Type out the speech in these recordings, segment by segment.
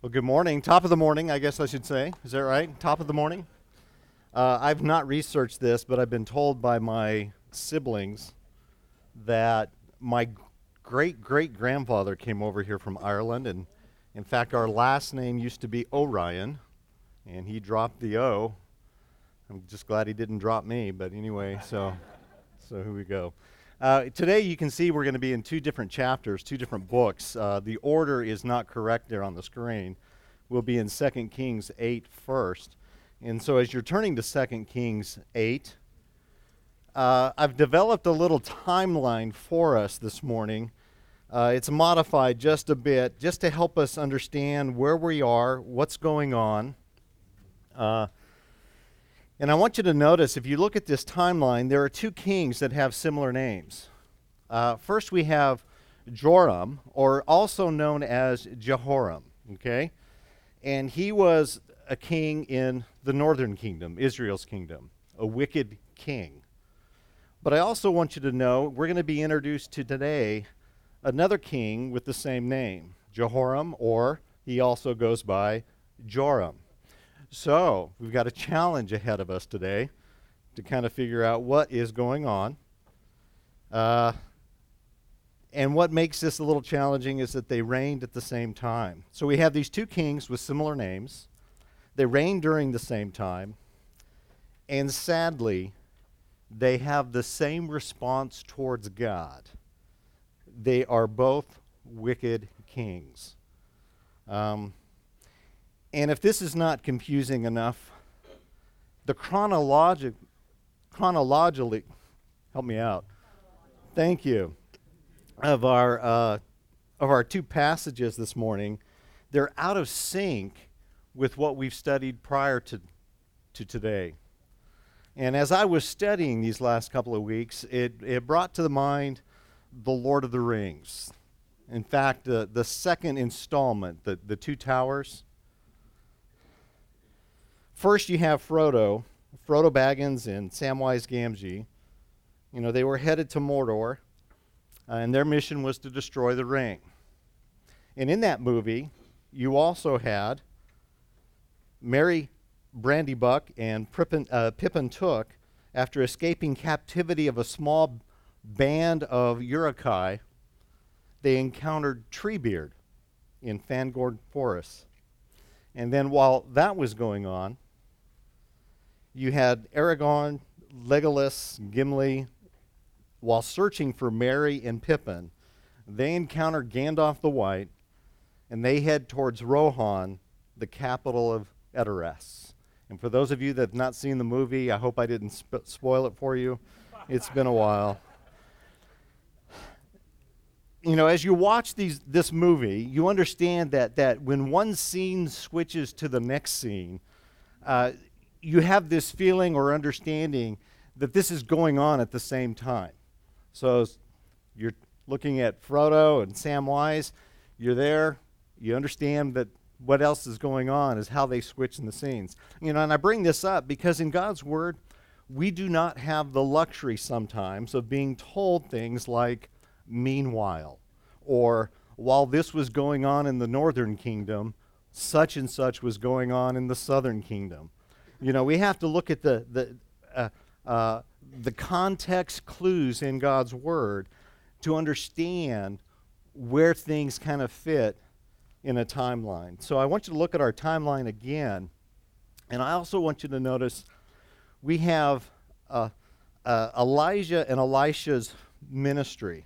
Well, good morning. Top of the morning, I guess I should say. Is that right? Top of the morning? I've not researched this, but I've been told by my siblings that my great great grandfather came over here from Ireland, and in fact, our last name used to be Orion, and he dropped the O. I'm just glad he didn't drop me, but anyway, so here we go. Today, you can see we're going to be in two different chapters, two different books. The order is not correct there on the screen. We'll be in 2 Kings 8 first. And so as you're turning to 2 Kings 8, I've developed a little timeline for us this morning. It's modified just a bit, just to help us understand where we are, what's going on. And I want you to notice, if you look at this timeline, there are two kings that have similar names. First, we have Joram, or also known as Jehoram, okay? And he was a king in the northern kingdom, Israel's kingdom, a wicked king. But I also want you to know, we're going to be introduced to today another king with the same name, Jehoram, or he also goes by Joram. So, we've got a challenge ahead of us today to kind of figure out what is going on. And what makes this a little challenging is that they reigned at the same time. So we have these two kings with similar names. They reigned during the same time. And sadly, they have the same response towards God. They are both wicked kings. And if this is not confusing enough, the chronologically, help me out. Thank you. Of our two passages this morning, they're out of sync with what we've studied prior to today. And as I was studying these last couple of weeks, it brought to the mind the Lord of the Rings. In fact, the second installment, the Two Towers. First, you have Frodo Baggins and Samwise Gamgee. You know, they were headed to Mordor, and their mission was to destroy the ring. And in that movie, you also had Merry Brandybuck and Pippin Took, after escaping captivity of a small band of Uruk-hai, they encountered Treebeard in Fangorn Forest. And then while that was going on, you had Aragorn, Legolas, Gimli. While searching for Merry and Pippin, they encounter Gandalf the White, and they head towards Rohan, the capital of Edoras. And for those of you that have not seen the movie, I hope I didn't spoil it for you. It's been a while. You know, as you watch this movie, you understand that when one scene switches to the next scene, you have this feeling or understanding that this is going on at the same time. So you're looking at Frodo and Samwise, you're there, you understand that what else is going on is how they switch in the scenes. You know, and I bring this up because in God's Word, we do not have the luxury sometimes of being told things like, meanwhile, or while this was going on in the northern kingdom, such and such was going on in the southern kingdom. You know, we have to look at the context clues in God's Word to understand where things kind of fit in a timeline. So I want you to look at our timeline again, and I also want you to notice we have Elijah and Elisha's ministry.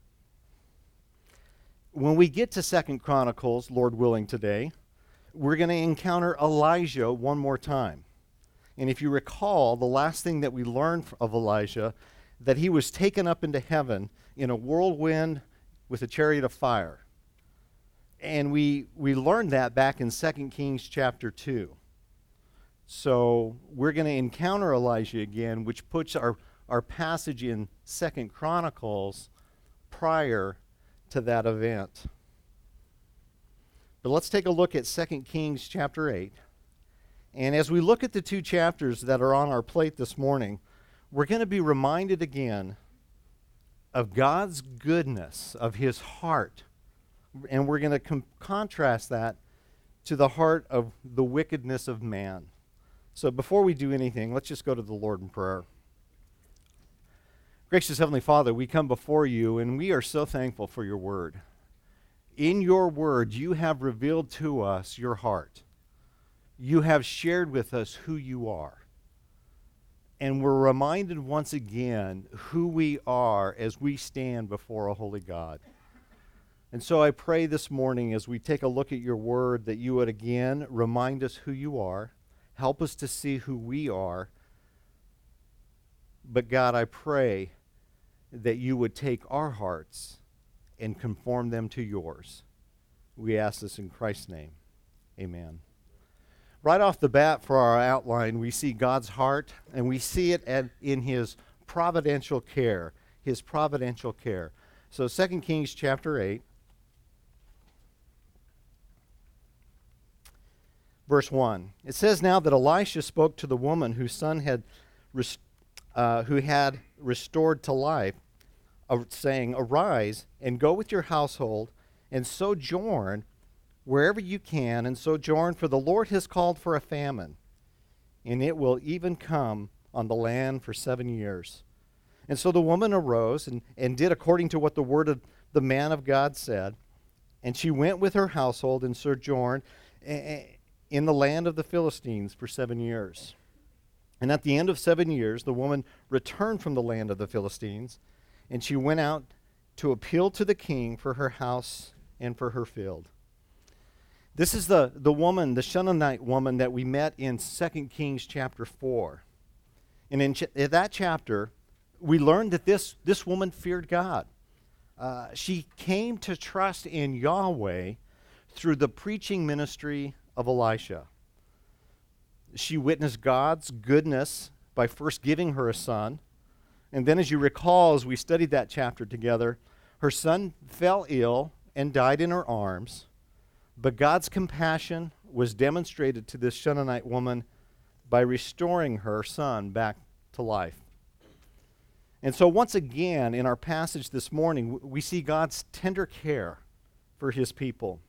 When we get to 2 Chronicles, Lord willing today, we're going to encounter Elijah one more time. And if you recall, the last thing that we learned of Elijah, that he was taken up into heaven in a whirlwind with a chariot of fire. And we learned that back in 2 Kings chapter 2. So we're going to encounter Elijah again, which puts our passage in 2 Chronicles prior to that event. But let's take a look at 2 Kings chapter 8. And as we look at the two chapters that are on our plate this morning, we're going to be reminded again of God's goodness, of his heart. And we're going to contrast that to the heart of the wickedness of man. So before we do anything, let's just go to the Lord in prayer. Gracious Heavenly Father, we come before you, and we are so thankful for your word. In your word, you have revealed to us your heart. You have shared with us who you are. And we're reminded once again who we are as we stand before a holy God. And so I pray this morning as we take a look at your word that you would again remind us who you are, help us to see who we are. But God, I pray that you would take our hearts and conform them to yours. We ask this in Christ's name. Amen. Right off the bat for our outline, we see God's heart, and we see it in his providential care. His providential care. So 2 Kings chapter 8, verse 1. It says, "Now that Elisha spoke to the woman whose son who had restored to life, saying, 'Arise and go with your household and sojourn wherever you can, and sojourn, for the Lord has called for a famine, and it will even come on the land for 7 years.' And so the woman arose and did according to what the word of the man of God said, and she went with her household and sojourned in the land of the Philistines for 7 years. And at the end of 7 years, the woman returned from the land of the Philistines, and she went out to appeal to the king for her house and for her field." This is the woman, the Shunammite woman that we met in 2 Kings chapter 4. And in that chapter, we learned that this woman feared God. She came to trust in Yahweh through the preaching ministry of Elisha. She witnessed God's goodness by first giving her a son. And then, as you recall, as we studied that chapter together, her son fell ill and died in her arms. But God's compassion was demonstrated to this Shunammite woman by restoring her son back to life. And so once again, in our passage this morning, we see God's tender care for his people,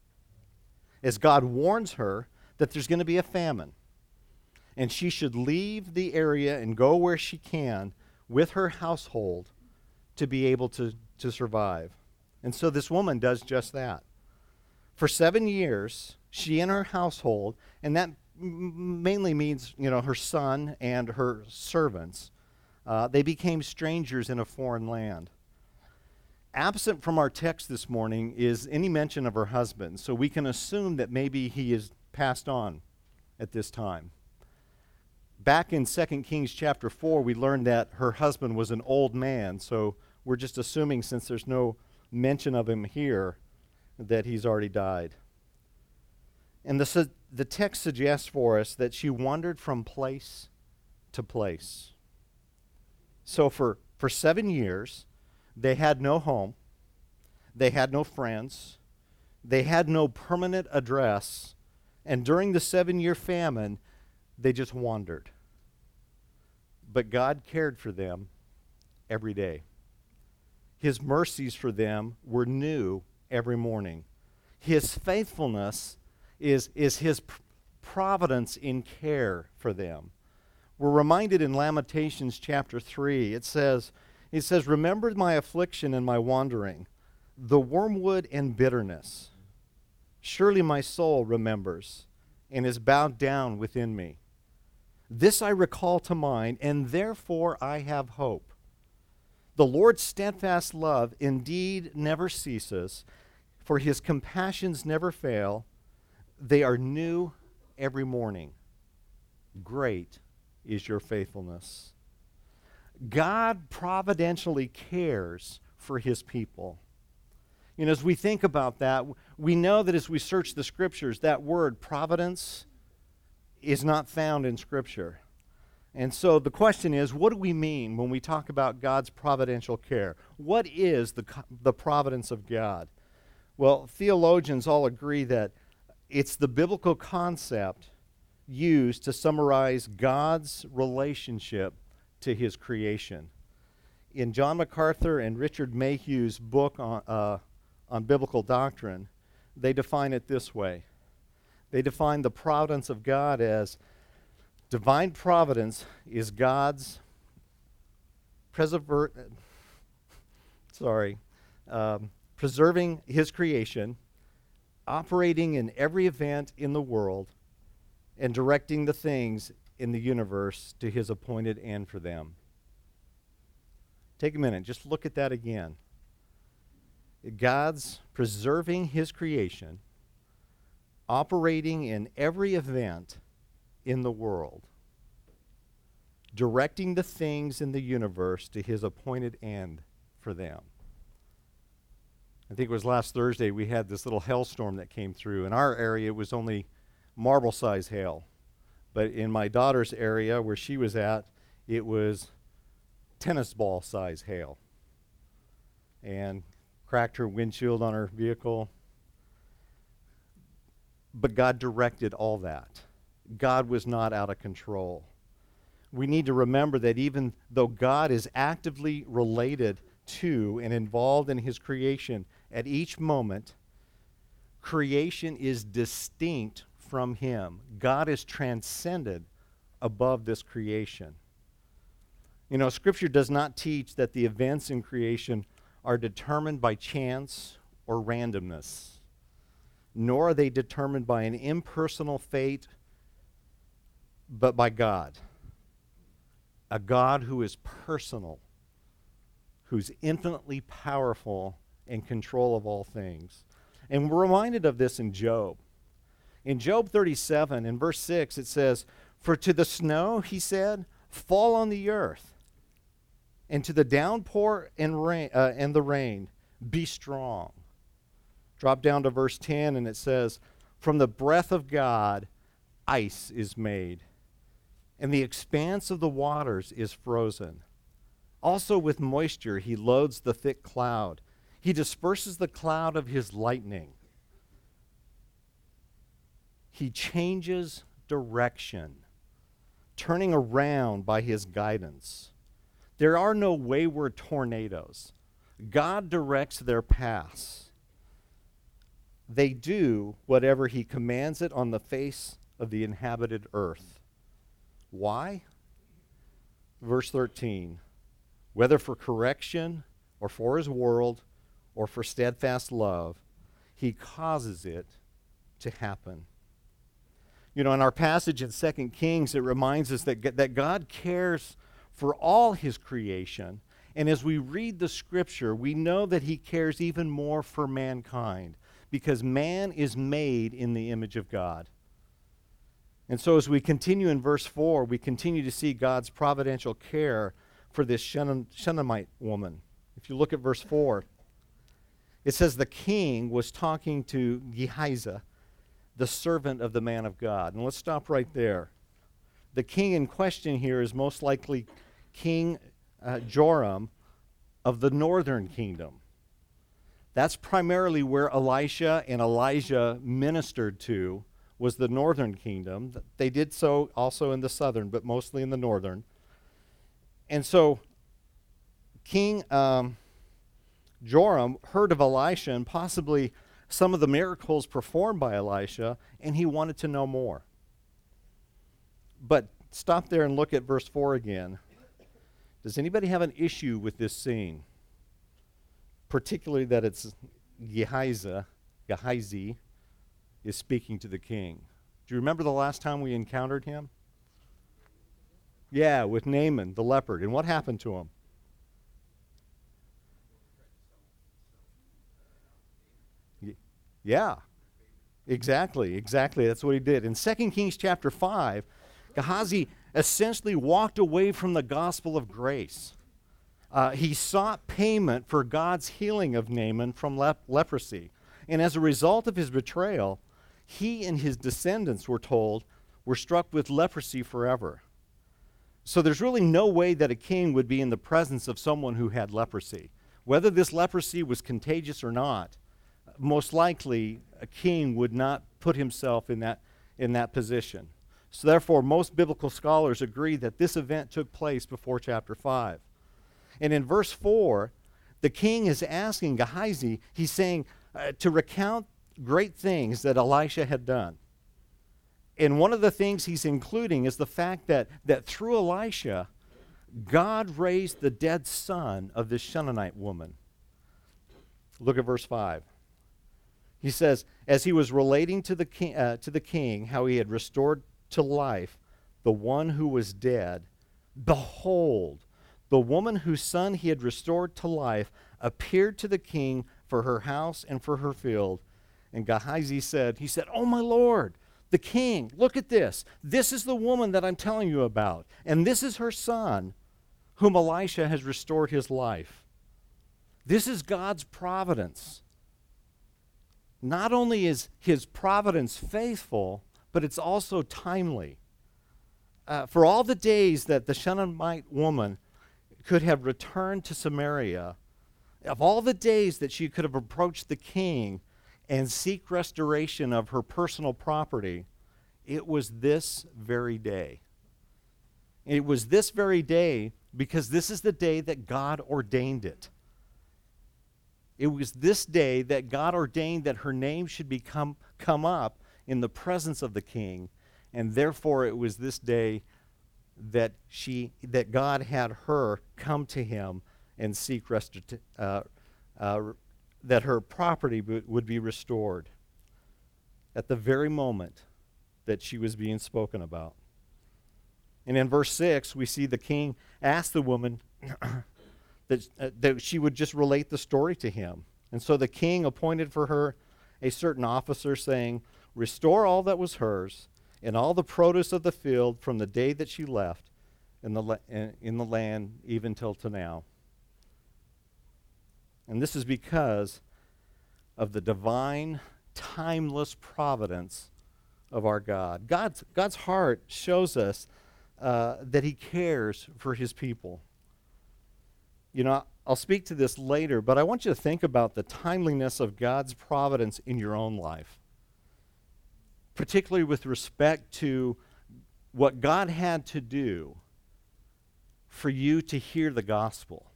as God warns her that there's going to be a famine, and she should leave the area and go where she can with her household to be able to survive. And so this woman does just that. For 7 years, she and her household, and that mainly means, her son and her servants, they became strangers in a foreign land. Absent from our text this morning is any mention of her husband, so we can assume that maybe he is passed on at this time. Back in 2 Kings chapter 4, we learned that her husband was an old man, so we're just assuming, since there's no mention of him here, that he's already died. And the text suggests for us that she wandered from place to place. So for 7 years, they had no home, they had no friends, they had no permanent address, and during the 7-year famine, they just wandered. But God cared for them every day. His mercies for them were new every morning. His faithfulness is his providence in care for them. We're reminded in Lamentations chapter 3, it says, "Remember my affliction and my wandering, the wormwood and bitterness. Surely my soul remembers and is bowed down within me. This I recall to mind, and therefore I have hope. The Lord's steadfast love indeed never ceases, for his compassions never fail. They are new every morning. Great is your faithfulness." God providentially cares for his people. As we think about that, we know that as we search the scriptures, that word providence is not found in Scripture. And so the question is, what do we mean when we talk about God's providential care? What is the providence of God? Well, theologians all agree that it's the biblical concept used to summarize God's relationship to his creation. In John MacArthur and Richard Mayhew's book on biblical doctrine, they define it this way: They define the providence of God as divine providence is God's preserving his creation, operating in every event in the world, and directing the things in the universe to his appointed end for them. Take a minute, just look at that again. God's preserving his creation, operating in every event in the world, directing the things in the universe to his appointed end for them. I think it was last Thursday we had this little hailstorm that came through. In our area, it was only marble-size hail. But in my daughter's area, where she was at, it was tennis ball-size hail. And cracked her windshield on her vehicle. But God directed all that. God was not out of control. We need to remember that even though God is actively related to and involved in his creation at each moment, creation is distinct from him. God is transcended above this creation. You know, Scripture does not teach that the events in creation are determined by chance or randomness, nor are they determined by an impersonal fate, but by God. A God who is personal, who's infinitely powerful in control of all things. And we're reminded of this in Job. In Job 37, in verse 6, it says, "For to the snow, he said, fall on the earth, and to the downpour and the rain, be strong." Drop down to verse 10, and it says, "From the breath of God, ice is made, and the expanse of the waters is frozen. Also with moisture he loads the thick cloud. He disperses the cloud of his lightning. He changes direction, turning around by his guidance. There are no wayward tornadoes. God directs their paths. They do whatever he commands it on the face of the inhabited earth." Why? Verse 13, "Whether for correction or for his world or for steadfast love, he causes it to happen." You know, in our passage in 2 Kings, it reminds us that God cares for all his creation. And as we read the Scripture, we know that he cares even more for mankind, because man is made in the image of God. And so as we continue in verse 4, we continue to see God's providential care for this Shunammite woman. If you look at verse 4, it says the king was talking to Gehazi, the servant of the man of God. And let's stop right there. The king in question here is most likely King Joram of the northern kingdom. That's primarily where Elisha and Elijah ministered to, was the northern kingdom. They did so also in the southern, but mostly in the northern. And so King Joram heard of Elisha and possibly some of the miracles performed by Elisha, and he wanted to know more. But stop there and look at verse 4 again. Does anybody have an issue with this scene? Particularly that it's Gehazi is speaking to the king. Do you remember the last time we encountered him? Yeah, with Naaman, the leopard. And what happened to him? Yeah, exactly. That's what he did. In 2 Kings chapter 5, Gehazi essentially walked away from the gospel of grace. He sought payment for God's healing of Naaman from leprosy. And as a result of his betrayal, he and his descendants, we're told, were struck with leprosy forever. So there's really no way that a king would be in the presence of someone who had leprosy. Whether this leprosy was contagious or not, most likely a king would not put himself in that position. So therefore, most biblical scholars agree that this event took place before chapter 5. And in verse 4, the king is asking Gehazi, he's saying to recount great things that Elisha had done. And one of the things he's including is the fact that through Elisha, God raised the dead son of this Shunammite woman. Look at verse 5. He says, as he was relating to the king how he had restored to life the one who was dead, behold, the woman whose son he had restored to life appeared to the king for her house and for her field. And Gehazi said, oh my lord, the king, look at this. This is the woman that I'm telling you about. And this is her son, whom Elisha has restored his life. This is God's providence. Not only is his providence faithful, but it's also timely. For all the days that the Shunammite woman could have returned to Samaria, of all the days that she could have approached the king and seek restoration of her personal property, it was this very day. It was this very day because this is the day that God ordained it. It was this day that God ordained that her name should come up in the presence of the king, and therefore it was this day that God had her come to him and seek that her property would be restored at the very moment that she was being spoken about. And in verse 6, we see the king ask the woman that she would just relate the story to him. And so the king appointed for her a certain officer, saying, restore all that was hers, and all the produce of the field from the day that she left in the land even till to now. And this is because of the divine, timeless providence of our God. God's heart shows us that he cares for his people. You know, I'll speak to this later, but I want you to think about the timeliness of God's providence in your own life, particularly with respect to what God had to do for you to hear the gospel.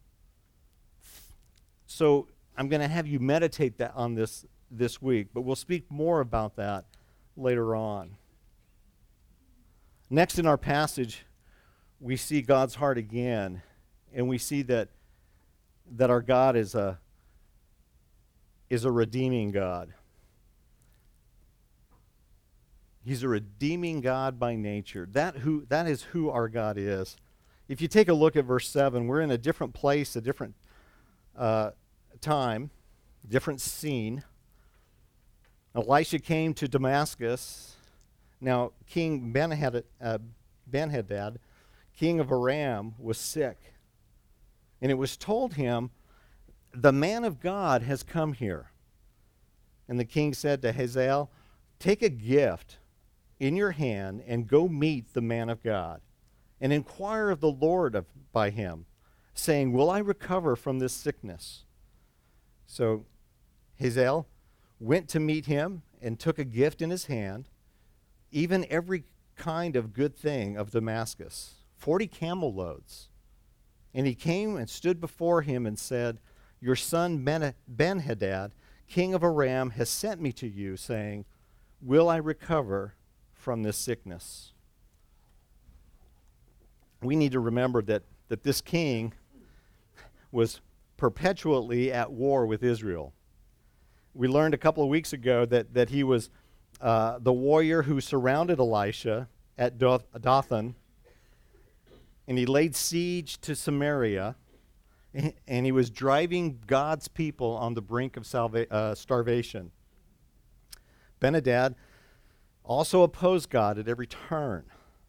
So I'm going to have you meditate on this week, but we'll speak more about that later on. Next in our passage, we see God's heart again, and we see that our God is a redeeming God. He's a redeeming God by nature. That is who our God is. If you take a look at verse 7, we're in a different place, a different time, different scene. Elisha came to Damascus. Now, King Ben-Hadad, king of Aram, was sick. And it was told him, the man of God has come here. And the king said to Hazael, take a gift in your hand and go meet the man of God and inquire of the Lord by him, saying, will I recover from this sickness? So Hazael went to meet him and took a gift in his hand, even every kind of good thing of Damascus, 40 camel loads. And he came and stood before him and said, your son Ben-Hadad, king of Aram, has sent me to you, saying, will I recover from this sickness? We need to remember that this king was perpetually at war with Israel. We learned a couple of weeks ago that he was the warrior who surrounded Elisha at Dothan, and he laid siege to Samaria, and he was driving God's people on the brink of starvation. Ben-Hadad also opposed God at every turn.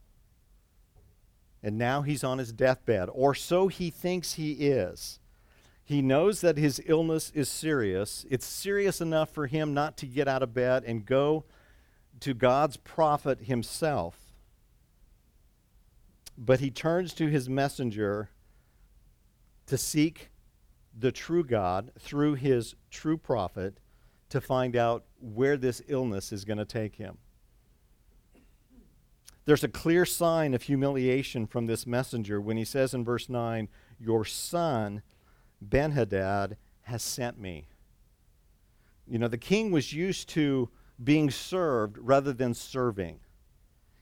And now he's on his deathbed, or so he thinks he is. He knows that his illness is serious. It's serious enough for him not to get out of bed and go to God's prophet himself. But he turns to his messenger to seek the true God through his true prophet to find out where this illness is going to take him. There's a clear sign of humiliation from this messenger when he says in verse 9, your son Ben-Hadad has sent me. You know, the king was used to being served rather than serving.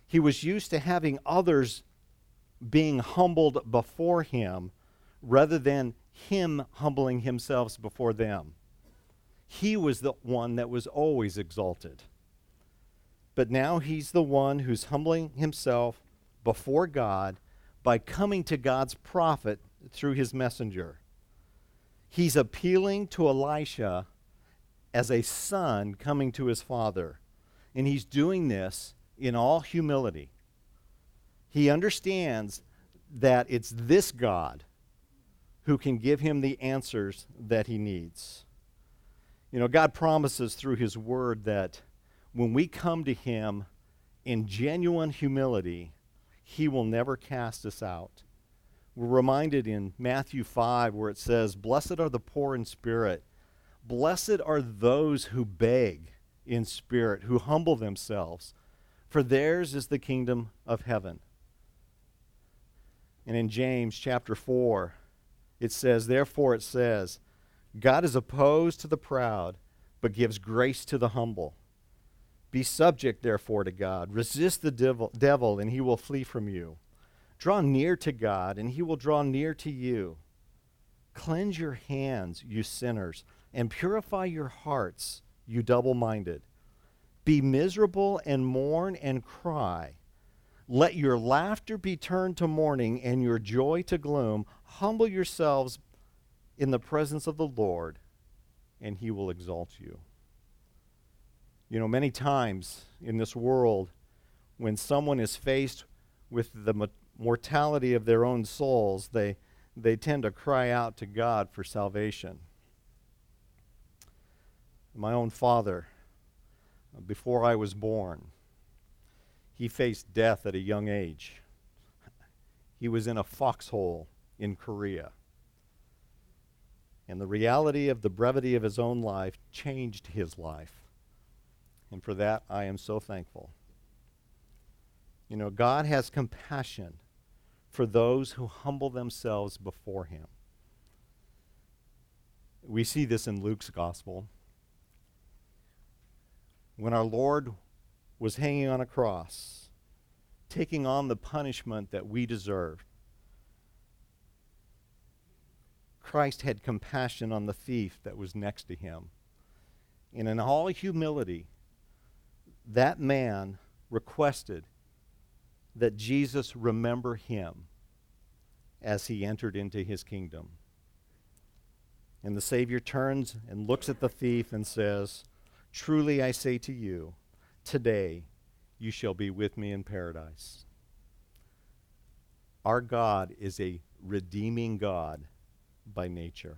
He was used to having others being humbled before him rather than him humbling himself before them. He was the one that was always exalted. But now he's the one who's humbling himself before God by coming to God's prophet through his messenger. He's appealing to Elisha as a son coming to his father. And he's doing this in all humility. He understands that it's this God who can give him the answers that he needs. You know, God promises through his word that when we come to him in genuine humility, he will never cast us out. We're reminded in Matthew 5 where it says, "Blessed are the poor in spirit. Blessed are those who beg in spirit, who humble themselves, for theirs is the kingdom of heaven." And in James chapter 4, it says, "Therefore it says, God is opposed to the proud, but gives grace to the humble. Be subject, therefore, to God. Resist the devil, and he will flee from you. Draw near to God, and he will draw near to you. Cleanse your hands, you sinners, and purify your hearts, you double-minded. Be miserable and mourn and cry. Let your laughter be turned to mourning and your joy to gloom. Humble yourselves in the presence of the Lord, and he will exalt you." You know, many times in this world, when someone is faced with the mortality of their own souls, they tend to cry out to God for salvation. My own father, before I was born, he faced death at a young age. He was in a foxhole in Korea. And the reality of the brevity of his own life changed his life. And for that, I am so thankful. You know, God has compassion for those who humble themselves before him. We see this in Luke's gospel. When our Lord was hanging on a cross, taking on the punishment that we deserved, Christ had compassion on the thief that was next to him. And in all humility, that man requested that Jesus remember him as he entered into his kingdom. And the Savior turns and looks at the thief and says, "Truly I say to you, today you shall be with me in paradise." Our God is a redeeming God by nature.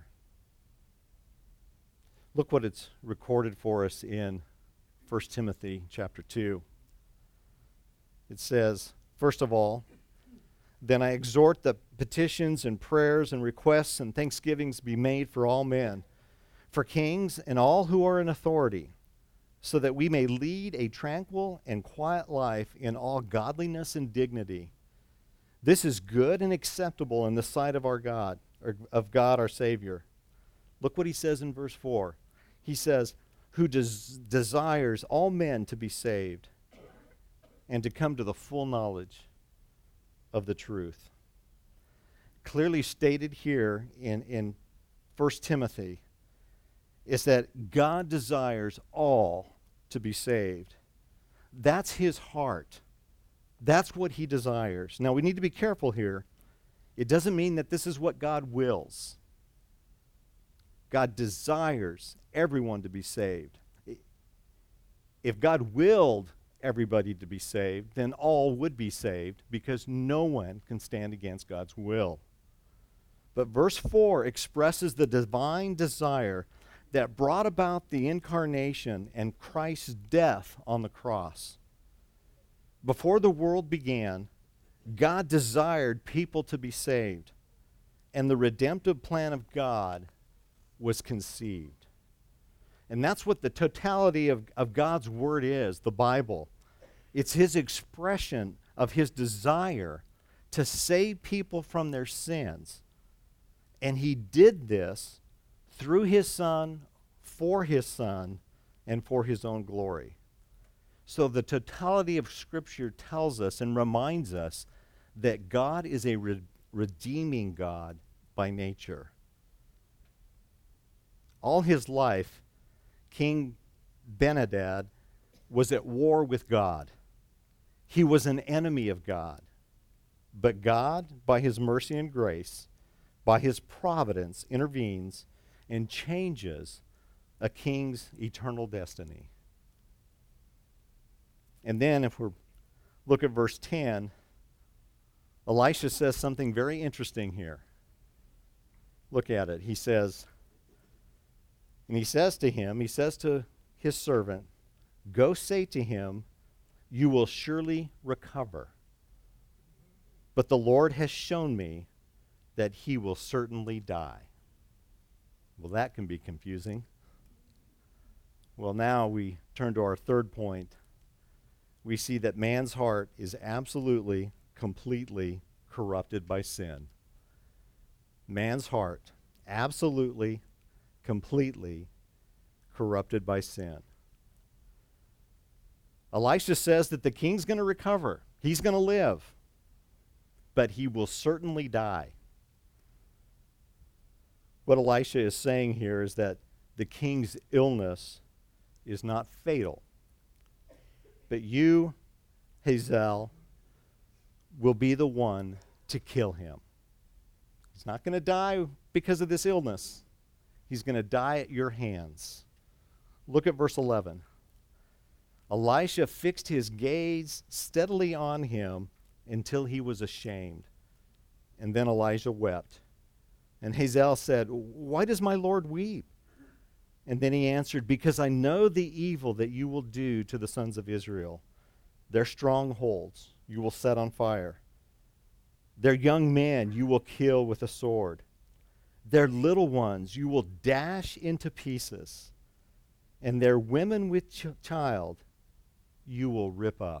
Look what it's recorded for us in 1 Timothy chapter 2. It says, "First of all, then I exhort that petitions and prayers and requests and thanksgivings be made for all men, for kings and all who are in authority, so that we may lead a tranquil and quiet life in all godliness and dignity. This is good and acceptable in the sight of our God, or of God our Savior." Look what he says in verse 4. He says, "Who desires all men to be saved and to come to the full knowledge of the truth." Clearly stated here in 1 Timothy is that God desires all to be saved. That's his heart. That's what he desires. Now, we need to be careful here. It doesn't mean that this is what God wills. God desires everyone to be saved. If God willed everybody to be saved, then all would be saved, because no one can stand against God's will. But verse 4 expresses the divine desire that brought about the incarnation and Christ's death on the cross. Before the world began, God desired people to be saved, and the redemptive plan of God was conceived. And that's what the totality of God's Word is, the Bible. It's his expression of his desire to save people from their sins. And he did this through his Son, for his Son, and for his own glory. So the totality of Scripture tells us and reminds us that God is a redeeming God by nature. All his life, King Ben-Hadad was at war with God. He was an enemy of God. But God, by his mercy and grace, by his providence, intervenes and changes a king's eternal destiny. And then if we look at verse 10, Elisha says something very interesting here. Look at it. He says to his servant, "Go say to him, you will surely recover. But the Lord has shown me that he will certainly die." Well, that can be confusing. Well, now we turn to our third point. We see that man's heart is absolutely, completely corrupted by sin. Man's heart, absolutely, completely corrupted by sin. Elisha says that the king's going to recover. He's going to live. But he will certainly die. What Elisha is saying here is that the king's illness is not fatal. But you, Hazael, will be the one to kill him. He's not going to die because of this illness. He's going to die at your hands. Look at verse 11. Elisha fixed his gaze steadily on him until he was ashamed. And then Elijah wept. And Hazael said, "Why does my Lord weep?" And then he answered, "Because I know the evil that you will do to the sons of Israel. Their strongholds you will set on fire. Their young men you will kill with a sword. Their little ones you will dash into pieces. And their women with child you will rip up."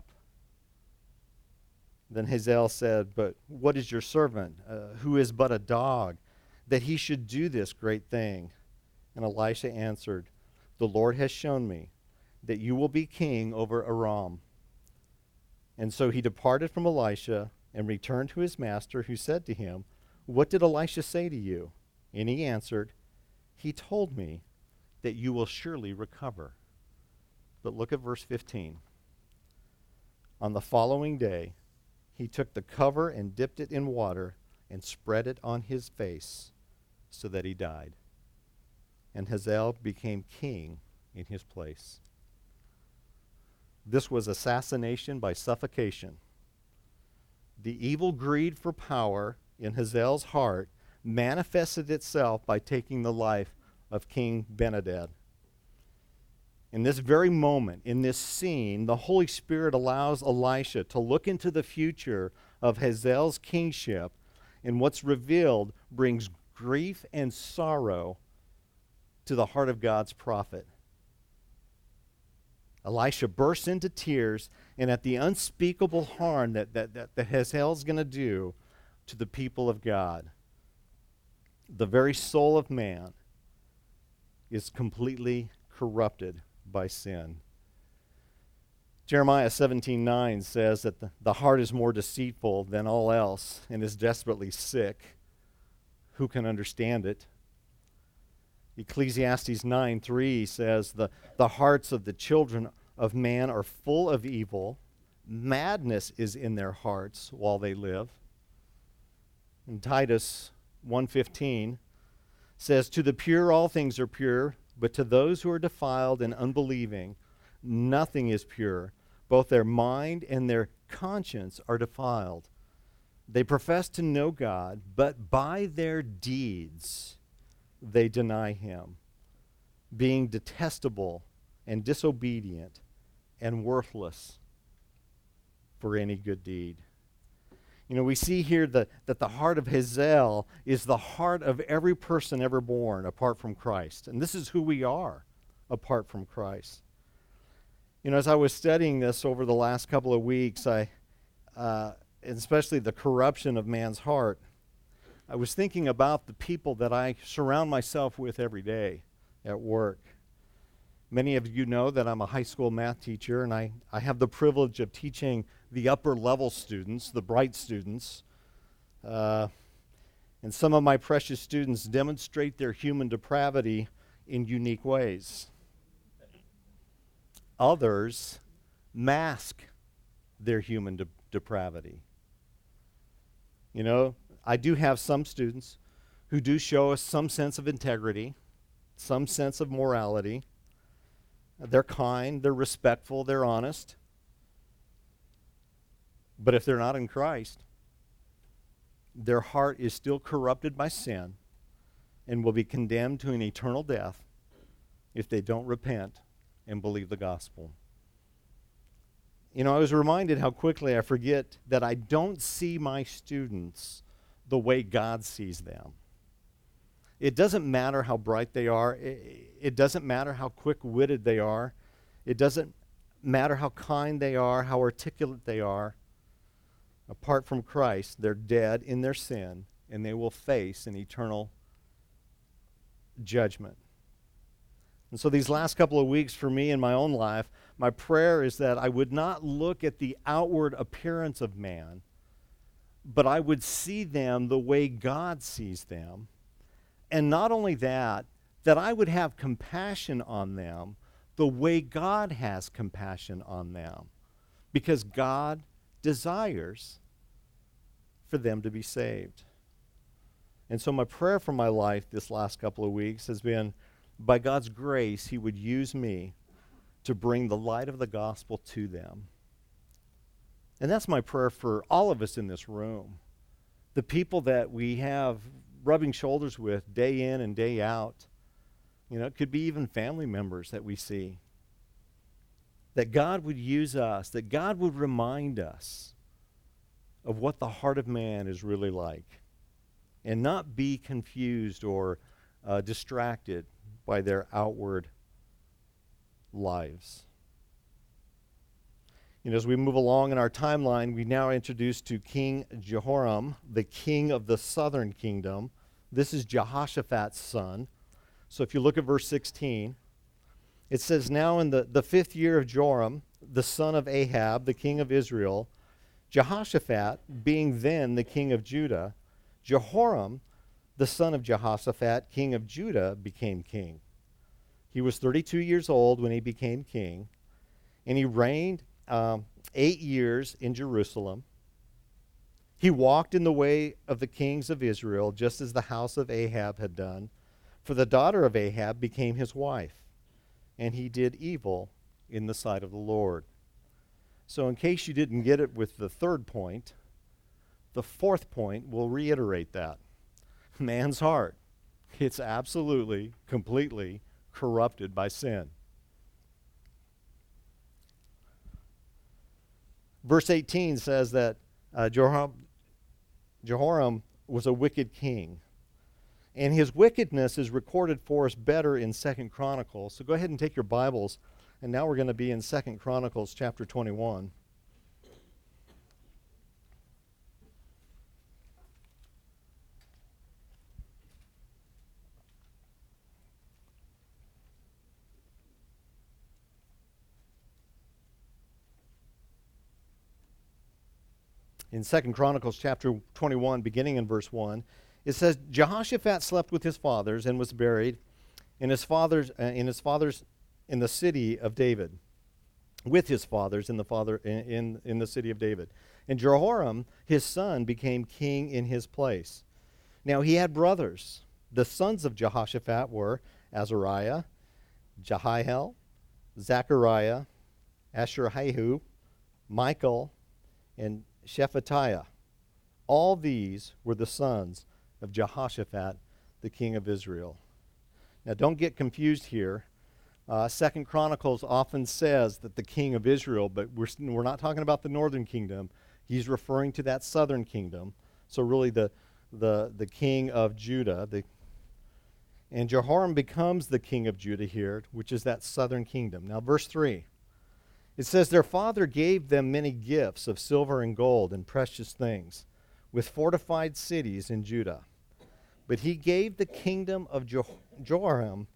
Then Hazael said, "But what is your servant, who is but a dog, that he should do this great thing?" And Elisha answered, "The Lord has shown me that you will be king over Aram." And so he departed from Elisha and returned to his master, who said to him, "What did Elisha say to you?" And he answered, "He told me that you will surely recover." But look at verse 15. On the following day, he took the cover and dipped it in water and spread it on his face so that he died. And Hazael became king in his place. This was assassination by suffocation. The evil greed for power in Hazael's heart manifested itself by taking the life of King Ben-Hadad. In this very moment, in this scene, the Holy Spirit allows Elisha to look into the future of Hazael's kingship, and what's revealed brings grief and sorrow to the heart of God's prophet. Elisha bursts into tears, and at the unspeakable harm that Hazael's going to do to the people of God, the very soul of man is completely corrupted by sin. Jeremiah 17:9 says that the heart is more deceitful than all else and is desperately sick. Who can understand it? Ecclesiastes 9:3 says the hearts of the children of man are full of evil. Madness is in their hearts while they live. And Titus 1:15 says, "To the pure all things are pure, but to those who are defiled and unbelieving, nothing is pure. Both their mind and their conscience are defiled. They profess to know God, but by their deeds they deny him, being detestable and disobedient and worthless for any good deed." You know, we see here that the heart of Hazael is the heart of every person ever born apart from Christ. And this is who we are apart from Christ. You know, as I was studying this over the last couple of weeks, especially the corruption of man's heart, I was thinking about the people that I surround myself with every day at work. Many of you know that I'm a high school math teacher, and I have the privilege of teaching the upper level students, the bright students. And some of my precious students demonstrate their human depravity in unique ways. Others mask their human depravity. You know, I do have some students who do show us some sense of integrity, some sense of morality. They're kind, they're respectful, they're honest. But if they're not in Christ, their heart is still corrupted by sin and will be condemned to an eternal death if they don't repent and believe the gospel. You know, I was reminded how quickly I forget that I don't see my students the way God sees them. It doesn't matter how bright they are. It doesn't matter how quick-witted they are. It doesn't matter how kind they are, how articulate they are. Apart from Christ, they're dead in their sin, and they will face an eternal judgment. And so these last couple of weeks for me in my own life, my prayer is that I would not look at the outward appearance of man, but I would see them the way God sees them. And not only that, that I would have compassion on them the way God has compassion on them. Because God desires for them to be saved. And so my prayer for my life this last couple of weeks has been, by God's grace, He would use me to bring the light of the gospel to them. And that's my prayer for all of us in this room. The people that we have rubbing shoulders with day in and day out. You know, it could be even family members that we see. That God would use us, that God would remind us of what the heart of man is really like, and not be confused or distracted by their outward lives. You know, as we move along in our timeline, we now introduced to King Jehoram, the king of the southern kingdom. This is Jehoshaphat's son. So if you look at verse 16, it says, "Now in the 5th year of Joram, the son of Ahab, the king of Israel, Jehoshaphat, being then the king of Judah, Jehoram, the son of Jehoshaphat, king of Judah, became king. He was 32 years old when he became king, and he reigned 8 years in Jerusalem. He walked in the way of the kings of Israel, just as the house of Ahab had done, for the daughter of Ahab became his wife, and he did evil in the sight of the Lord." So in case you didn't get it with the third point, the fourth point will reiterate that. Man's heart, it's absolutely, completely corrupted by sin. Verse 18 says that Jehoram was a wicked king. And his wickedness is recorded for us better in 2 Chronicles. So go ahead and take your Bibles, and now we're going to be in 2 Chronicles chapter 21. In 2 Chronicles chapter 21, beginning in verse 1, it says, "Jehoshaphat slept with his fathers and was buried in the city of David, with his fathers in the city of David. And Jehoram, his son, became king in his place. Now he had brothers. The sons of Jehoshaphat were Azariah, Jehiel, Zechariah, Ashurhahu, Michael, and Shephatiah. All these were the sons of Jehoshaphat, the king of Israel." Now don't get confused here. 2 Chronicles often says that the king of Israel, but we're not talking about the northern kingdom. He's referring to that southern kingdom. So really the king of Judah. And Jehoram becomes the king of Judah here, which is that southern kingdom. Now verse 3. It says, "Their father gave them many gifts of silver and gold and precious things, with fortified cities in Judah. But he gave the kingdom of Joram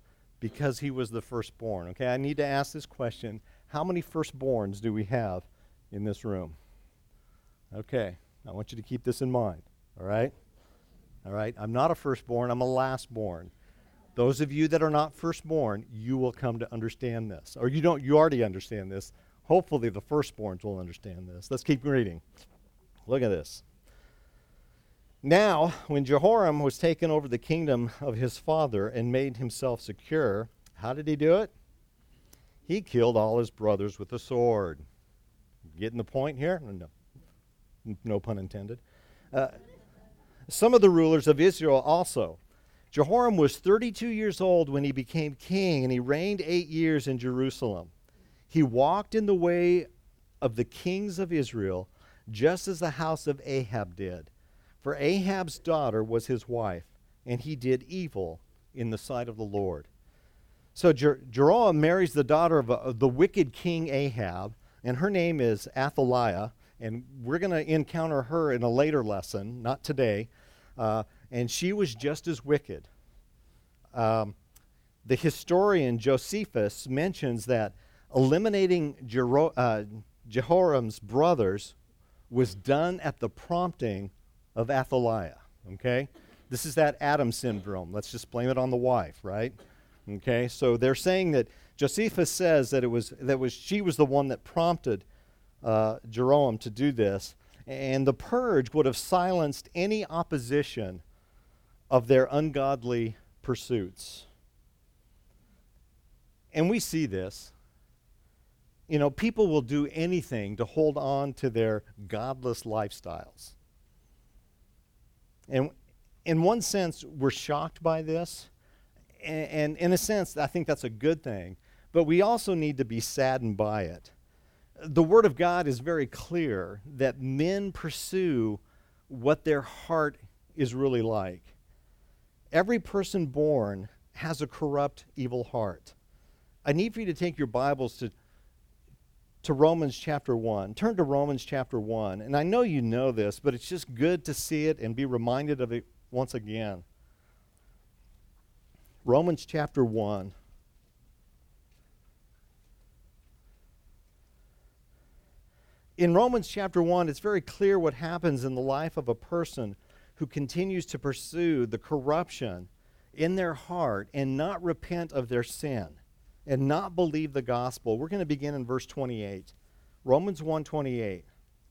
because he was the firstborn. Okay, I need to ask this question. How many firstborns do we have in this room? Okay, I want you to keep this in mind, all right? All right, I'm not a firstborn, I'm a lastborn. Those of you that are not firstborn, you will come to understand this. Or you already understand this. Hopefully the firstborns will understand this. Let's keep reading. Look at this. Now, when Jehoram was taken over the kingdom of his father and made himself secure, how did he do it? He killed all his brothers with the sword. Getting the point here? No, no pun intended. Some of the rulers of Israel also. Jehoram was 32 years old when he became king, and he reigned 8 years in Jerusalem. He walked in the way of the kings of Israel, just as the house of Ahab did. For Ahab's daughter was his wife, and he did evil in the sight of the Lord. So Jeroboam marries the daughter of the wicked king Ahab, and her name is Athaliah, and we're going to encounter her in a later lesson, not today, and she was just as wicked. The historian Josephus mentions that eliminating Jehoram's brothers was done at the prompting of Athaliah, okay? This is that Adam syndrome. Let's just blame it on the wife, right? Okay, so they're saying that Josephus says that she was the one that prompted Jeroboam to do this, and the purge would have silenced any opposition of their ungodly pursuits. And we see this. You know, people will do anything to hold on to their godless lifestyles. And in one sense, we're shocked by this. And in a sense, I think that's a good thing. But we also need to be saddened by it. The Word of God is very clear that men pursue what their heart is really like. Every person born has a corrupt, evil heart. I need for you to take your Bibles to Romans chapter 1. Turn to Romans chapter 1. And I know you know this, but it's just good to see it and be reminded of it once again. Romans chapter 1. In Romans chapter 1, it's very clear what happens in the life of a person who continues to pursue the corruption in their heart and not repent of their sin and not believe the gospel. We're going to begin in verse 28. Romans 1:28.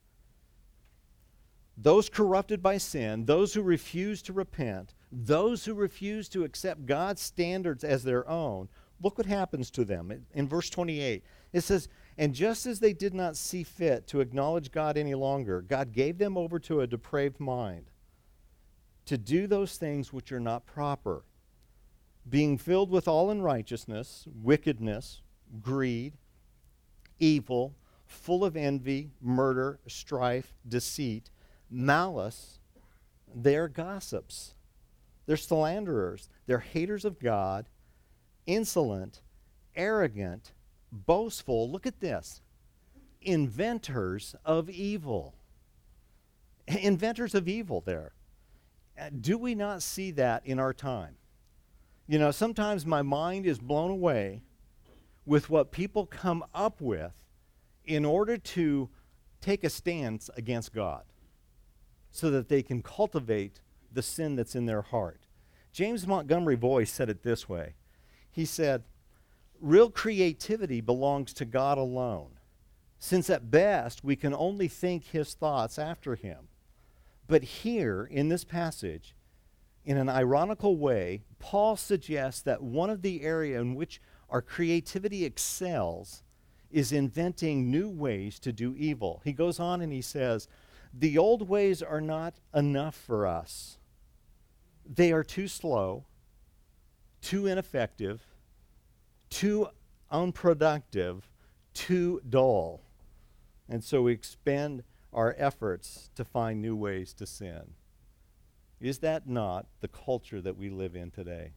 Those corrupted by sin, those who refuse to repent, those who refuse to accept God's standards as their own, look what happens to them. In verse 28, it says, and just as they did not see fit to acknowledge God any longer, God gave them over to a depraved mind to do those things which are not proper, being filled with all unrighteousness, wickedness, greed, evil, full of envy, murder, strife, deceit, malice. They're gossips. They're slanderers. They're haters of God, insolent, arrogant, boastful. Look at this. Inventors of evil. Inventors of evil there. Do we not see that in our time? You know, sometimes my mind is blown away with what people come up with in order to take a stance against God so that they can cultivate the sin that's in their heart. James Montgomery Boyce said it this way. He said, real creativity belongs to God alone, since at best we can only think his thoughts after him. But here, in this passage, in an ironical way, Paul suggests that one of the areas in which our creativity excels is inventing new ways to do evil. He goes on and he says, the old ways are not enough for us. They are too slow, too ineffective, too unproductive, too dull. And so we expend our efforts to find new ways to sin. Is that not the culture that we live in today?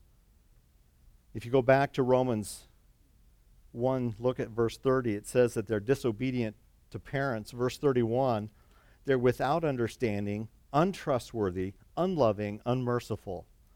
If you go back to Romans 1, look at verse 30, it says that they're disobedient to parents. Verse 31, they're without understanding, untrustworthy, unloving, unmerciful.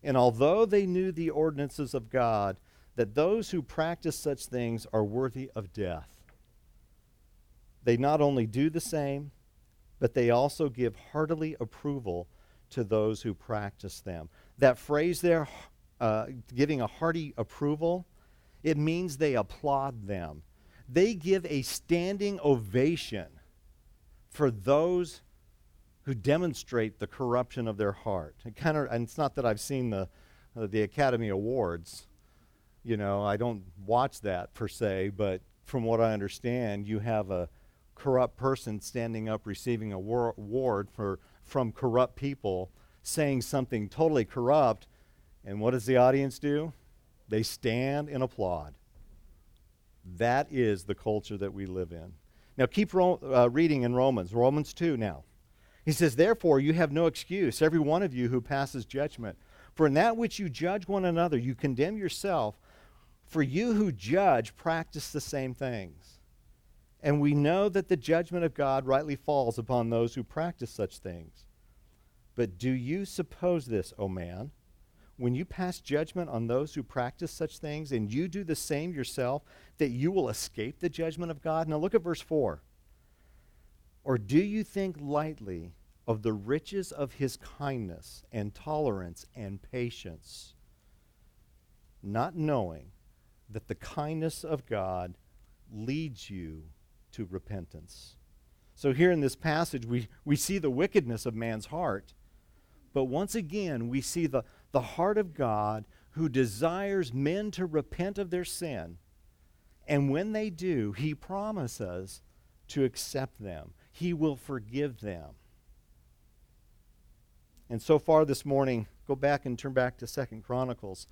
And although they knew the ordinances of God, that those who practice such things are worthy of death, they not only do the same, but they also give heartily approval to those who practice them. That phrase there, giving a hearty approval, it means they applaud them. They give a standing ovation for those who demonstrate the corruption of their heart. And it's not that I've seen the Academy Awards. You know, I don't watch that per se, but from what I understand, you have a corrupt person standing up receiving a award from corrupt people saying something totally corrupt, and what does the audience do? They stand and applaud. That is the culture that we live in. Now keep reading in Romans 2 now. He says, therefore you have no excuse, every one of you who passes judgment. For in that which you judge one another, you condemn yourself. For you who judge practice the same things. And we know that the judgment of God rightly falls upon those who practice such things. But do you suppose this, O man, when you pass judgment on those who practice such things, and you do the same yourself, that you will escape the judgment of God? Now look at verse 4. Or do you think lightly of the riches of his kindness and tolerance and patience, not knowing that the kindness of God leads you to repentance? So here in this passage, we see the wickedness of man's heart. But once again, we see the heart of God who desires men to repent of their sin. And when they do, he promises to accept them. He will forgive them. And so far this morning, go back and turn back to 2 Chronicles.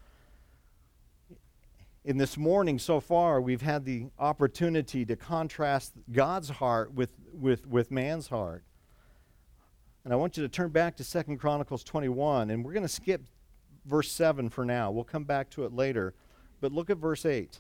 In this morning so far, we've had the opportunity to contrast God's heart with man's heart. And I want you to turn back to 2 Chronicles 21, and we're going to skip verse 7 for now. We'll come back to it later. But look at verse 8.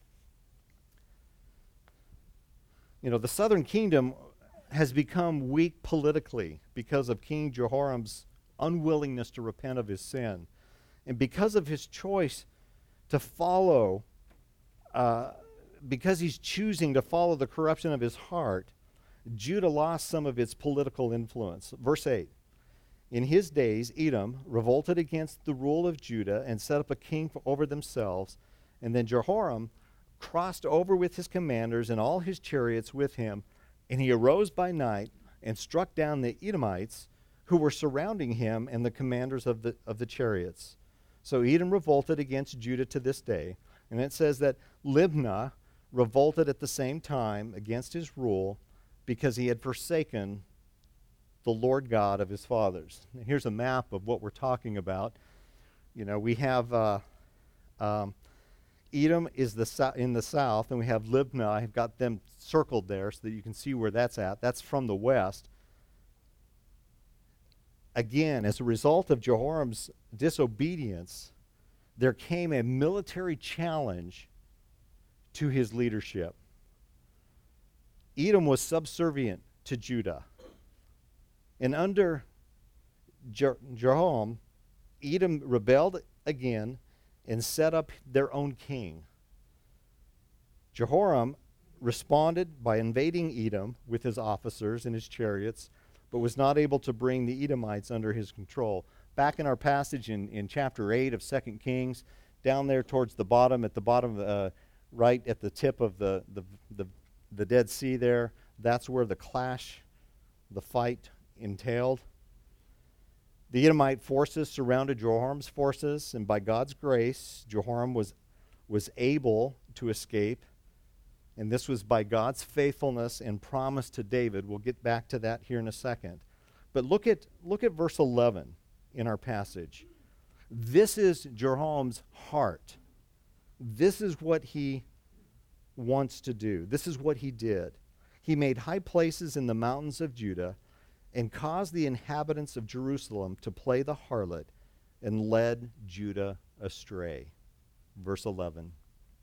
You know, the southern kingdom has become weak politically because of King Jehoram's unwillingness to repent of his sin. And because of his choice to follow, because he's choosing to follow the corruption of his heart, Judah lost some of its political influence. Verse 8. In his days, Edom revolted against the rule of Judah and set up a king over themselves. And then Jehoram crossed over with his commanders and all his chariots with him, and he arose by night and struck down the Edomites who were surrounding him and the commanders of the chariots. So Edom revolted against Judah to this day. And it says that Libnah revolted at the same time against his rule because he had forsaken the Lord God of his fathers. Now, here's a map of what we're talking about. You know, we have Edom is in the south, and we have Libnah. I've got them circled there so that you can see where that's at. That's from the west. Again, as a result of Jehoram's disobedience, there came a military challenge to his leadership. Edom was subservient to Judah. And under Jehoram, Edom rebelled again and set up their own king. Jehoram responded by invading Edom with his officers and his chariots, but was not able to bring the Edomites under his control. Back in our passage in chapter 8 of 2 Kings, down there towards the bottom, right at the tip of the Dead Sea there, that's where the fight entailed. The Edomite forces surrounded Jehoram's forces, and by God's grace, Jehoram was able to escape. And this was by God's faithfulness and promise to David. We'll get back to that here in a second. But look at verse 11 in our passage. This is Jehoram's heart. This is what he wants to do. This is what he did. He made high places in the mountains of Judah and caused the inhabitants of Jerusalem to play the harlot and led Judah astray. Verse 11.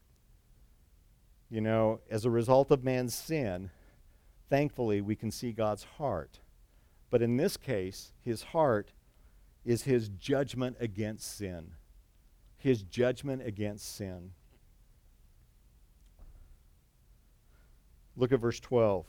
You know, as a result of man's sin, thankfully we can see God's heart. But in this case, his heart is his judgment against sin. His judgment against sin. Look at verse 12.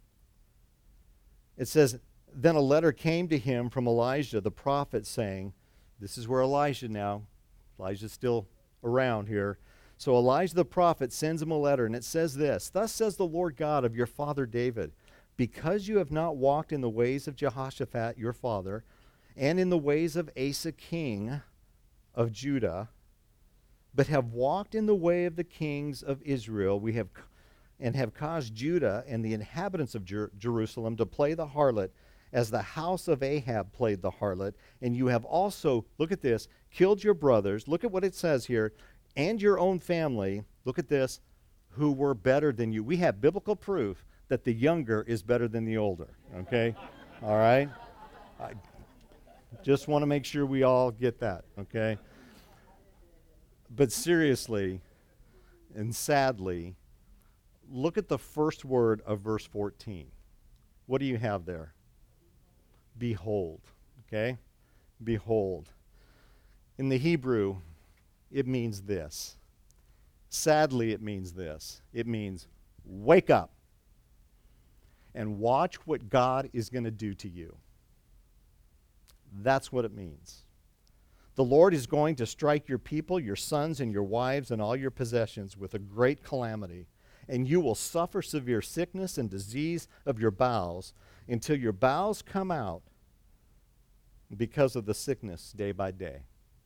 It says, "Then a letter came to him from Elijah the prophet, saying," this is where Elijah's still around here. So Elijah the prophet sends him a letter, and it says this, "Thus says the Lord God of your father David, because you have not walked in the ways of Jehoshaphat your father, and in the ways of Asa king of Judah, but have walked in the way of the kings of Israel, and have caused Judah and the inhabitants of Jerusalem to play the harlot, as the house of Ahab played the harlot. And you have also," look at this, "killed your brothers," look at what it says here, "and your own family," look at this, "who were better than you." We have biblical proof that the younger is better than the older, okay? All right? I just want to make sure we all get that, okay? But seriously and sadly, look at the first word of verse 14. What do you have there? Behold, okay? Behold. In the Hebrew, it means this. Sadly, it means this. It means wake up and watch what God is going to do to you. That's what it means. The Lord is going to strike your people, your sons and your wives, and all your possessions with a great calamity. And you will suffer severe sickness and disease of your bowels until your bowels come out because of the sickness day by day.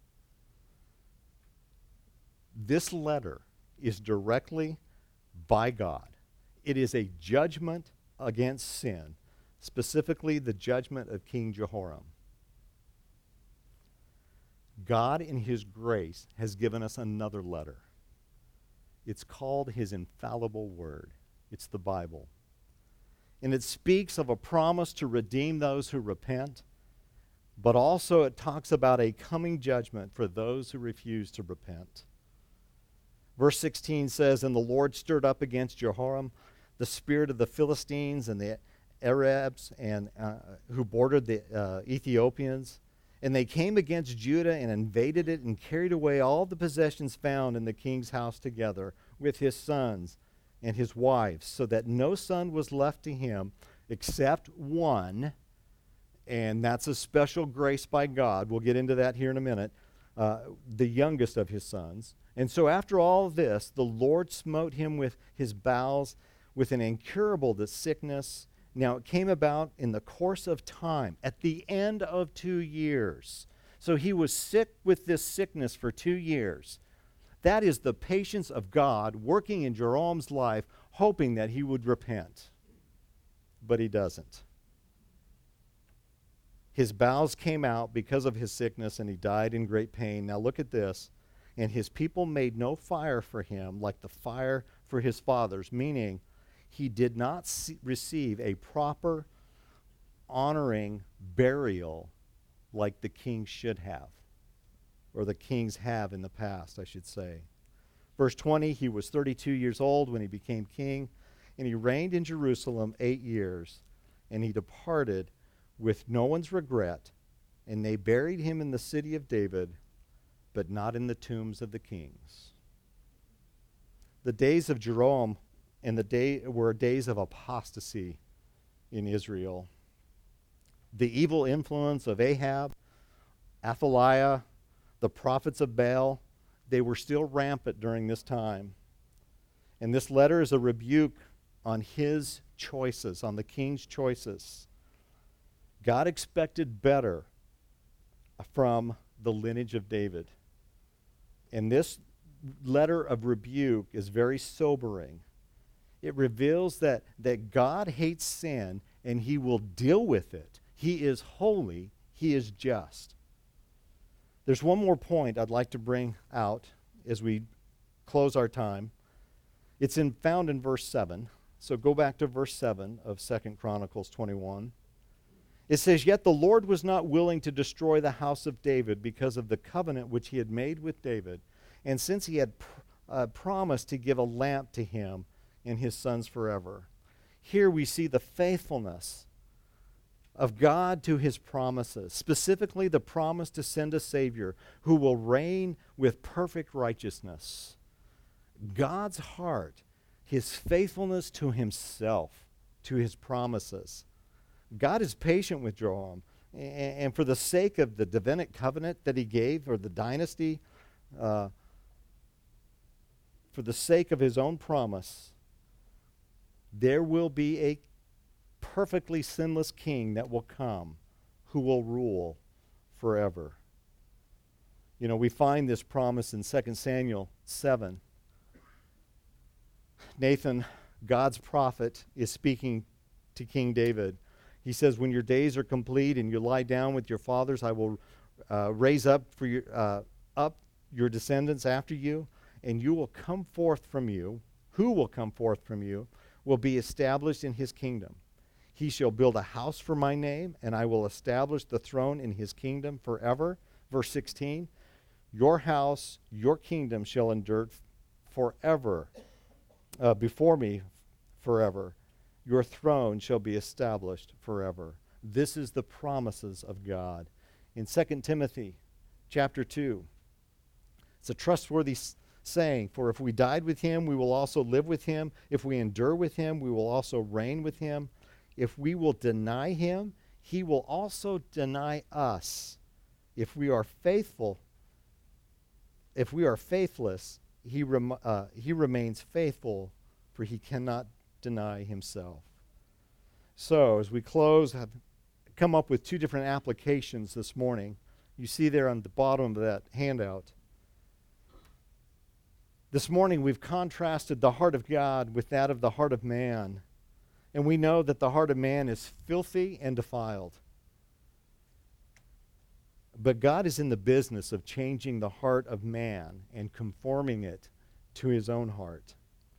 This letter is directly by God. It is a judgment against sin, specifically the judgment of King Jehoram. God, in his grace, has given us another letter. It's called his infallible word. It's the Bible. And it speaks of a promise to redeem those who repent, but also it talks about a coming judgment for those who refuse to repent. Verse 16 says, "And the Lord stirred up against Jehoram the spirit of the Philistines and the Arabs and who bordered the Ethiopians. And they came against Judah and invaded it and carried away all the possessions found in the king's house together with his sons and his wives, so that no son was left to him except one," and that's a special grace by God. We'll get into that here in a minute, "the youngest of his sons. And so after all this, the Lord smote him with his bowels with an incurable sickness. Now it came about in the course of time, at the end of 2 years." So he was sick with this sickness for 2 years. That is the patience of God working in Jeroboam's life, hoping that he would repent. But he doesn't. His bowels came out because of his sickness, and he died in great pain. Now look at this. "And his people made no fire for him like the fire for his fathers," meaning he did not receive a proper, honoring burial like the king should have, or the kings have in the past, I should say. Verse 20, "He was 32 years old when he became king, and he reigned in Jerusalem 8 years, and he departed with no one's regret, and they buried him in the city of David, but not in the tombs of the kings." The days of Jeroboam were days of apostasy in Israel. The evil influence of Ahab, Athaliah, the prophets of Baal, they were still rampant during this time. And this letter is a rebuke on his choices, on the king's choices. God expected better from the lineage of David. And this letter of rebuke is very sobering. It reveals that God hates sin and he will deal with it. He is holy. He is just. There's one more point I'd like to bring out as we close our time. It's found in verse 7. So go back to verse 7 of 2 Chronicles 21. It says, "Yet the Lord was not willing to destroy the house of David because of the covenant which he had made with David, and since he had promised to give a lamp to him and his sons forever." Here we see the faithfulness of God to his promises, specifically the promise to send a Savior who will reign with perfect righteousness. God's heart, his faithfulness to himself, to his promises. God is patient with Jehoram, and for the sake of the Davidic covenant that he gave, or the dynasty, for the sake of his own promise, there will be a perfectly sinless king that will come who will rule forever. You know, we find this promise in 2 Samuel 7. Nathan, God's prophet, is speaking to King David. He says, when your days are complete and you lie down with your fathers, I will raise up your descendants after you, and you will come forth from you. Who will come forth from you will be established in his kingdom. He shall build a house for my name, and I will establish the throne in his kingdom forever. Verse 16, your house, your kingdom shall endure forever, before me forever. Your throne shall be established forever. This is the promises of God. In 2 Timothy chapter 2, it's a trustworthy saying, for if we died with him, we will also live with him. If we endure with him, we will also reign with him. If we will deny him, he will also deny us. If we are faithful, if we are faithless, he remains faithful, for he cannot deny himself. So, as we close, I've come up with two different applications this morning. You see there on the bottom of that handout. This morning we've contrasted the heart of God with that of the heart of man. And we know that the heart of man is filthy and defiled. But God is in the business of changing the heart of man and conforming it to his own heart.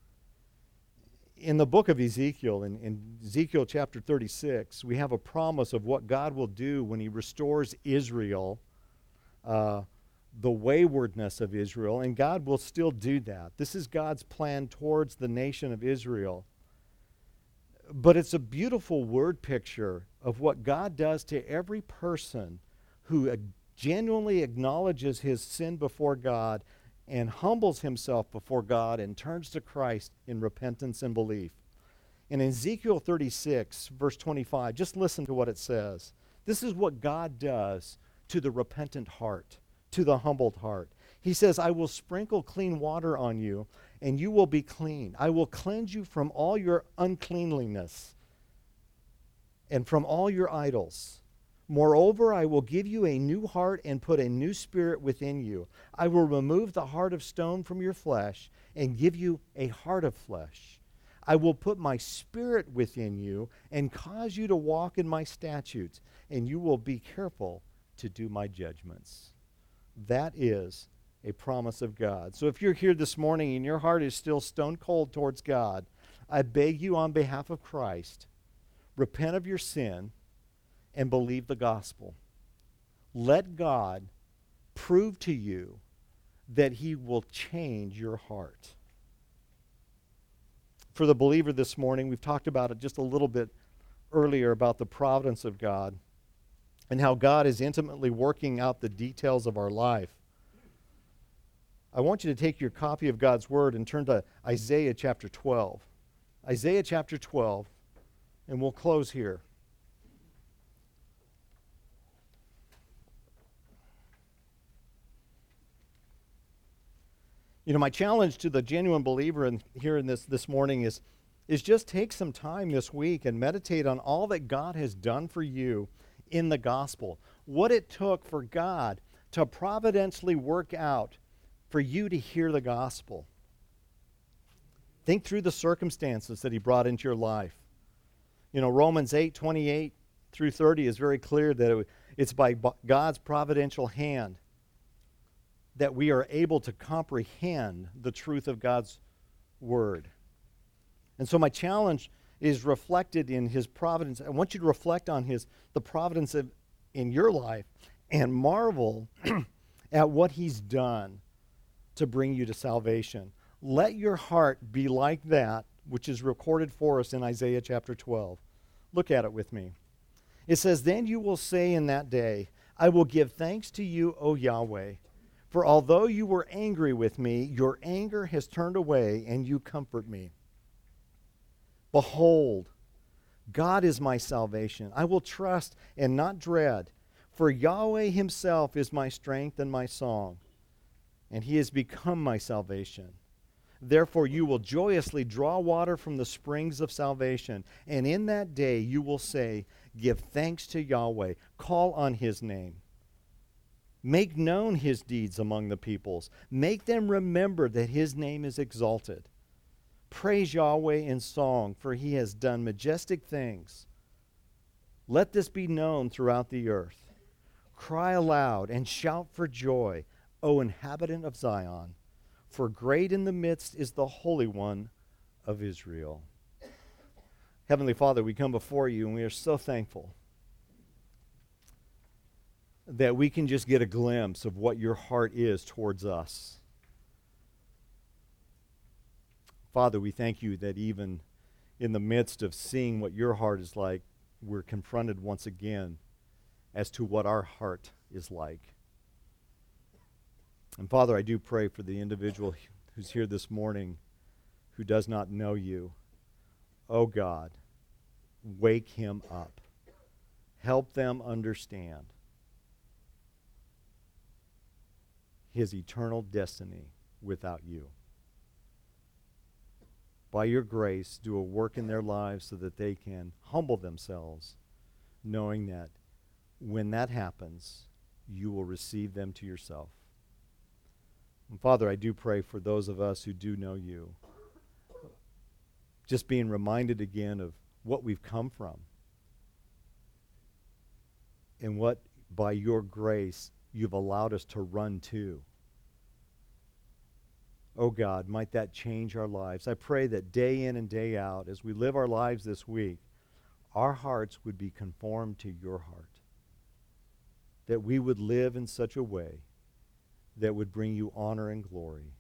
In the book of Ezekiel, in Ezekiel chapter 36, we have a promise of what God will do when he restores Israel, the waywardness of Israel, and God will still do that. This is God's plan towards the nation of Israel. But it's a beautiful word picture of what God does to every person who genuinely acknowledges his sin before God and humbles himself before God and turns to Christ in repentance and belief. In Ezekiel 36, verse 25, just listen to what it says. This is what God does to the repentant heart, to the humbled heart. He says, I will sprinkle clean water on you, and you will be clean. I will cleanse you from all your uncleanliness and from all your idols. Moreover, I will give you a new heart and put a new spirit within you. I will remove the heart of stone from your flesh and give you a heart of flesh. I will put my spirit within you and cause you to walk in my statutes, and you will be careful to do my judgments. That is a promise of God. So if you're here this morning and your heart is still stone cold towards God, I beg you on behalf of Christ, repent of your sin and believe the gospel. Let God prove to you that he will change your heart. For the believer this morning, we've talked about it just a little bit earlier about the providence of God and how God is intimately working out the details of our life. I want you to take your copy of God's Word and turn to Isaiah chapter 12. Isaiah chapter 12, and we'll close here. You know, my challenge to the genuine believer here in this morning is just take some time this week and meditate on all that God has done for you in the gospel. What it took for God to providentially work out for you to hear the gospel. Think through the circumstances that he brought into your life. You know, Romans 8:28 through 30 is very clear that it's by God's providential hand that we are able to comprehend the truth of God's word. And so my challenge is reflected in his providence. I want you to reflect on the providence in your life and marvel at what he's done to bring you to salvation. Let your heart be like that which is recorded for us in Isaiah chapter 12. Look at it with me. It says, "Then you will say in that day, I will give thanks to you, O Yahweh. For although you were angry with me, your anger has turned away, and you comfort me. Behold, God is my salvation. I will trust and not dread. For Yahweh himself is my strength and my song, and he has become my salvation. Therefore you will joyously draw water from the springs of salvation. And in that day you will say, give thanks to Yahweh. Call on his name. Make known his deeds among the peoples. Make them remember that his name is exalted. Praise Yahweh in song, for he has done majestic things. Let this be known throughout the earth. Cry aloud and shout for joy, O inhabitant of Zion. For great in the midst is the Holy One of Israel." Heavenly Father, we come before you, and we are so thankful that we can just get a glimpse of what your heart is towards us. Father, we thank you that even in the midst of seeing what your heart is like, we're confronted once again as to what our heart is like. And Father, I do pray for the individual who's here this morning who does not know you. Oh God, wake him up. Help them understand his eternal destiny without you. By your grace, do a work in their lives so that they can humble themselves, knowing that when that happens, you will receive them to yourself. And Father, I do pray for those of us who do know you, just being reminded again of what we've come from and what, by your grace, you've allowed us to run to. Oh God, might that change our lives. I pray that day in and day out, as we live our lives this week, our hearts would be conformed to your heart. That we would live in such a way that would bring you honor and glory.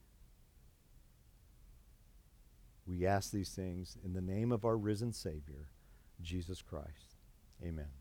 We ask these things in the name of our risen Savior, Jesus Christ. Amen.